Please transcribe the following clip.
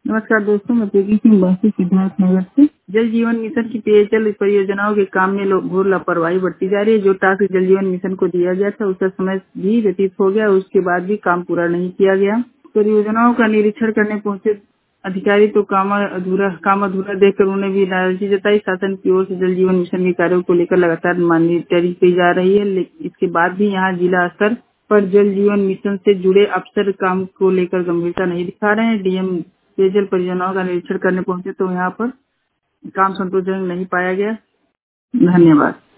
नमस्कार दोस्तों, मैं तेजी सिंह बासी सिद्धार्थ नगर से। जल जीवन मिशन की पेयजल परियोजनाओं के काम में घोर लापरवाही बढ़ती जा रही है। जो टास्क जल जीवन मिशन को दिया गया था उसका समय भी व्यतीत हो गया, उसके बाद भी काम पूरा नहीं किया गया। परियोजनाओं का निरीक्षण करने पहुंचे अधिकारी तो काम अधूरा देखकर उन्हें भी नाराजगी जताई। शासन की ओर से जल जीवन मिशन के कार्यों को लेकर लगातार मॉनिटरिंग की जा रही है, लेकिन इसके बाद भी यहाँ जिला स्तर पर जल जीवन मिशन से जुड़े अफसर काम को लेकर गंभीरता नहीं दिखा रहे हैं। डीएम पेयजल परियोजनाओं का निरीक्षण करने पहुंचे तो यहाँ पर काम संतोषजनक नहीं पाया गया। धन्यवाद।